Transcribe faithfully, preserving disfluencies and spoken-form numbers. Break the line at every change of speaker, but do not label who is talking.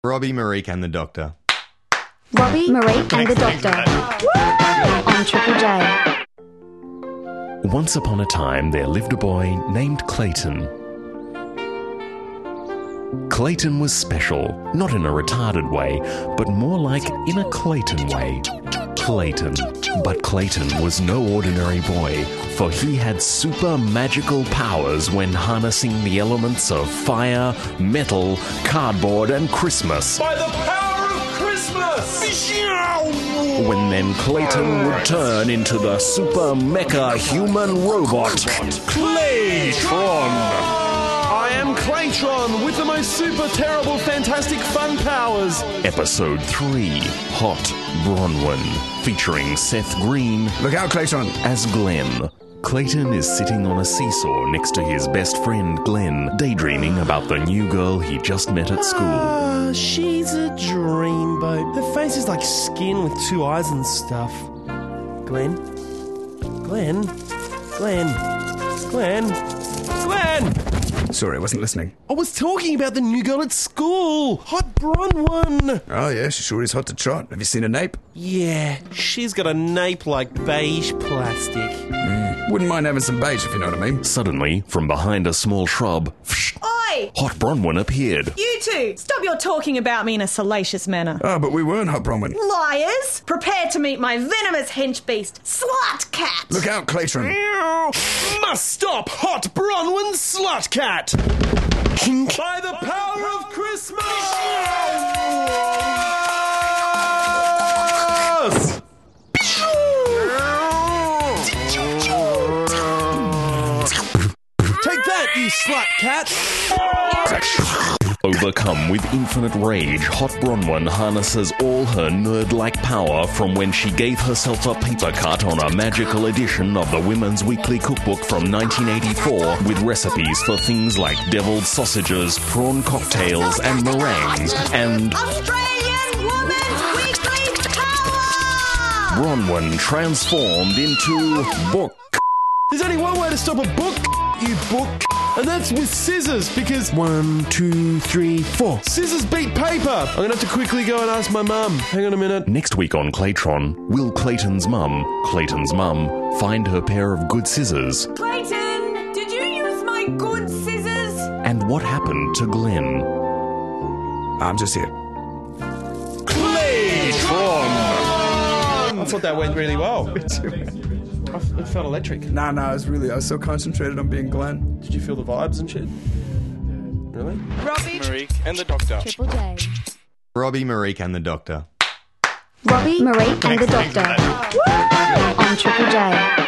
Robbie, Marique and the Doctor.
Robbie, Marique and the Doctor. On Triple J.
Once upon a time, there lived a boy named Clayton. Clayton was special, not in a retarded way, but more like in a Clayton way. Clayton. But Clayton was no ordinary boy, for he had super magical powers when harnessing the elements of fire, metal, cardboard, and Christmas.
By the power of Christmas!
When then Clayton would turn into the super mecha human robot, Claytron.
I am Claytron with the most super terrible fantastic fun powers.
Episode three, Hot Bronwyn, featuring Seth Green.
Look out, Claytron.
As Glenn. Clayton is sitting on a seesaw next to his best friend Glenn, daydreaming about the new girl he just met at school.
Ah, she's a dreamboat. Her face is like skin with two eyes and stuff. Glenn? Glenn? Glenn? Glenn? Glenn!
Sorry, I wasn't listening.
I was talking about the new girl at school. Hot Bronwyn.
Oh, yeah, she sure is hot to trot. Have you seen a nape?
Yeah, she's got a nape like beige plastic.
Mm. Wouldn't mind having some beige, if you know what I mean.
Suddenly, from behind a small shrub, psh,
Oi!
Hot Bronwyn appeared.
You two, stop your talking about me in a salacious manner.
Oh, but we weren't Hot Bronwyn.
Liars! Prepare to meet my venomous hench beast, Slut Cat!
Look out, Claytron.
Must stop Hot Bronwyn Slut Cat! By the power of Christmas! Take that, you slut cat!
Overcome with infinite rage, Hot Bronwyn harnesses all her nerd-like power from when she gave herself a paper cut on a magical edition of the Women's Weekly Cookbook from nineteen eighty-four with recipes for things like deviled sausages, prawn cocktails, and meringues, and
Australian Woman Weekly Power!
Bronwyn transformed into book.
There's only one way to stop a book, you book, and that's with scissors, because one, two, three, four. Scissors beat paper. I'm going to have to quickly go and ask my mum. Hang on a minute.
Next week on Claytron, will Clayton's mum, Clayton's mum, find her pair of good scissors?
Clayton, did you use my good scissors?
And what happened to Glenn?
I'm just here.
Claytron! I thought that went really well. It felt electric.
Nah, nah, I was really, I was so concentrated on being Glenn.
Did you feel the vibes and shit? Really?
Robbie, Marique and the Doctor.
Triple J.
Robbie, Marique and the Doctor.
Robbie, Marique and the Doctor. On Triple J.